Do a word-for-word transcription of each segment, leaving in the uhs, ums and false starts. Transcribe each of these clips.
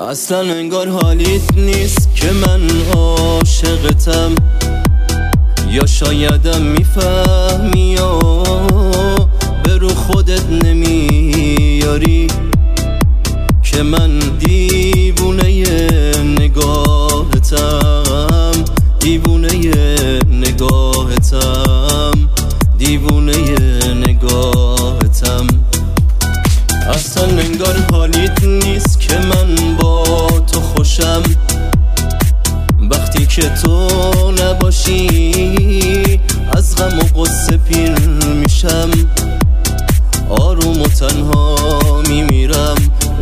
اصلا انگار حالیت نیست که من عاشقتم، یا شایدم میفهمی یا به رو خودت نمیاری که من دیوونه نگاهتم، دیوونه نگاهتم، دیوونه نگاهتم. اصلا انگار حالیت نیست که من با تو خوشم، وقتی که تو نباشی از غم و غصه پیر میشم، آروم و تنها میمیرم.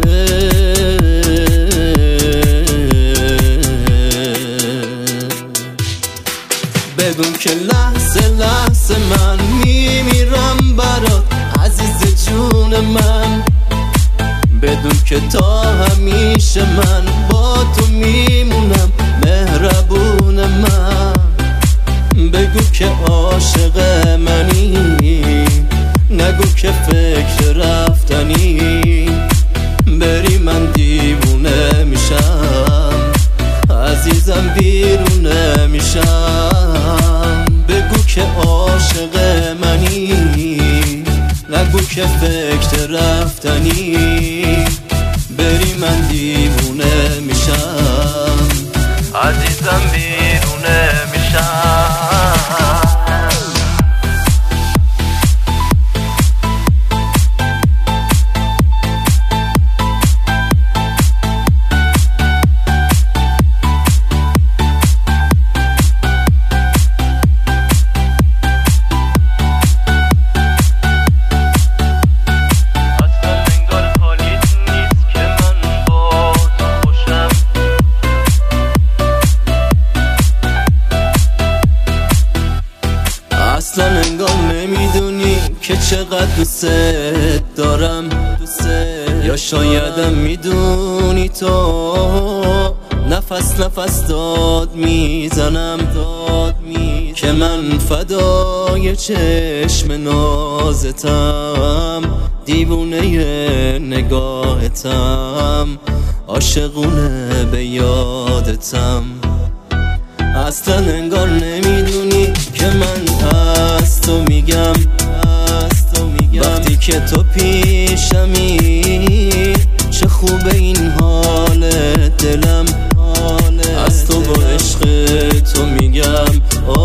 بدون که لحظه لحظه من میمیرم برات عزیز جون من، بدون که تا همیشه من با تو میمونم مهربون من. بگو که عاشق منی، نگو که فکر رفتنی، بری من دیوونه میشم، عزیزم بیرونه میشم. بگو که عاشق منی، نگو که فکر رفتنی، بری من دیوونه میشم، عزیزم بیرونه میشم. اصلا انگار نمیدونی که چقدر دوست دارم، یا شایدم میدونی تو نفس نفس داد میزنم، داد میزنم که من فدای چشم نازتم، دیوونه نگاهتم، عاشقونه به یادتم. اصلا انگار نمیدونی که من از تو میگم، از تو میگم وقتی که تو پیشمی چه خوبه این حال دلم، حال از تو با عشق تو میگم.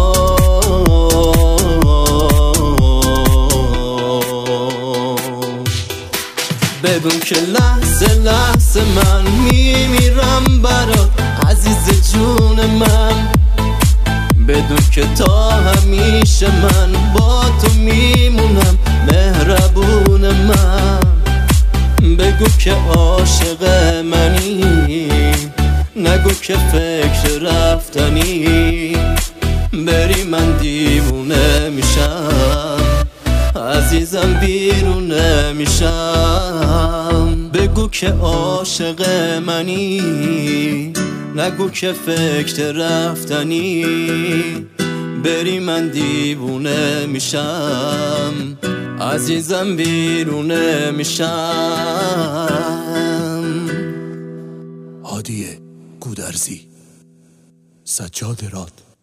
بدون که لحظه لحظه من میمیرم برات عزیز جون من، بدون که تا همیشه من با تو میمونم مهربون من. بگو که عاشق منی، نگو که فکر رفتنی، بری من دیوونه میشم، عزیزم بیرونه میشم. بگو که عاشق منی، نگو که فکر رفتنی، بری من دیوونه میشم، عزیزم بیرونه میشم. هادی گودرزی، سجاد راد.